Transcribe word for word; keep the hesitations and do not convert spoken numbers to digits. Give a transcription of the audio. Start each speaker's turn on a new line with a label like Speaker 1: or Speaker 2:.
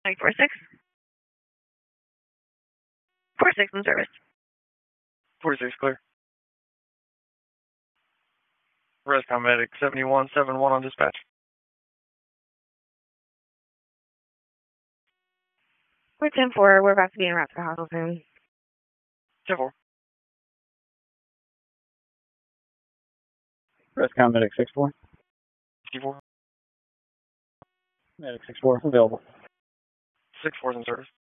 Speaker 1: Nine four six. Four six in service.
Speaker 2: forty-six clear. Rescom medic seventy-one seventy-one on dispatch.
Speaker 1: We're ten four. We're about to be en route to the hospital soon.
Speaker 2: ten four.
Speaker 3: Rescom medic six four.
Speaker 2: sixty-four.
Speaker 3: Medic six four available.
Speaker 2: six four's in service.